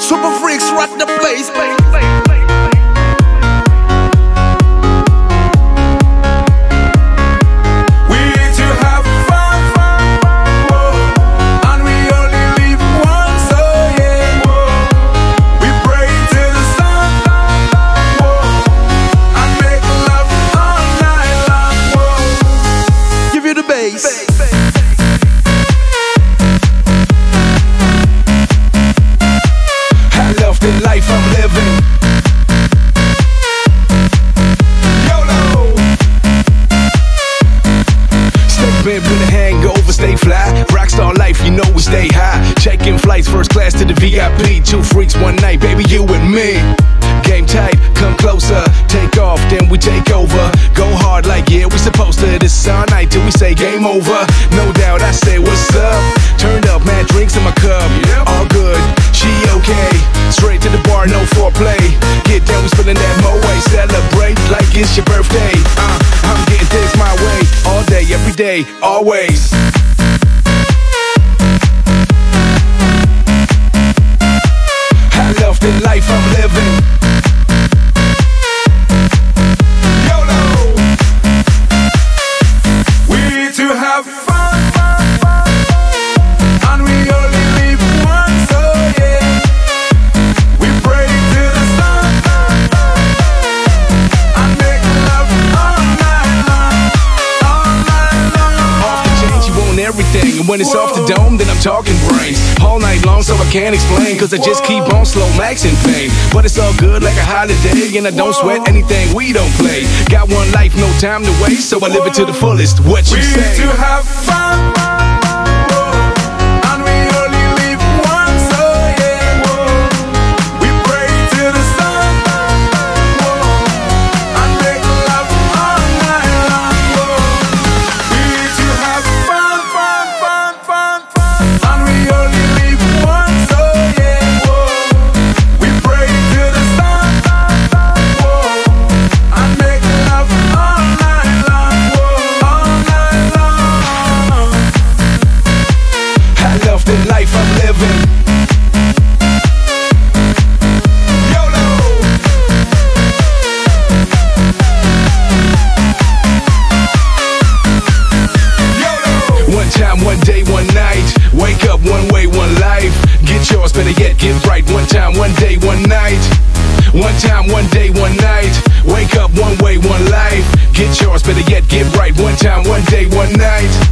Super freaks rock the place. I love the life I'm living. YOLO. Stay bent with a hangover, stay fly. Rockstar life, you know we stay high. Checking flights, first class to the VIP. 2 freaks, 1 night, baby, you and me. Game tight, come closer. Take off, then we take over. Go hard like, yeah, we supposed to. This is our night till we say game over. No doubt, I say what's up. Turned up, mad drinks in my cup. All good, she okay. Straight to the bar, no foreplay. Get down, we spillin' that Moe. Celebrate like it's your birthday. I'm getting things my way. All day, every day, always. I love the life I'm living. YOLO. We need to have fun, and we only live once, so yeah. We pray to the sun and make love all night long, all night long. Off the chains, you want everything, and when it's off the dome, then I'm talking brains. All night long, so I can't explain, cause I just keep on slow maxing pain. But it's all good like a holiday, and I don't sweat anything we don't play. Got one life, no time to waste, so I live it to the fullest. What you say? We need to have fun, and we only live once, so yeah. We pray to the sun, and make love all night long. We need to have fun, and we only live once, so yeah. We pray to the sun, and make love all night long, all night long. I love the life I'm living. YOLO. YOLO. One time, one day, one night. Wake up one way, one life. Get yours, better yet, get right. One time, one day, one night. One time, one day, one night. Wake up one way, one life. Get yours, better yet, get right. One time, one day, one night.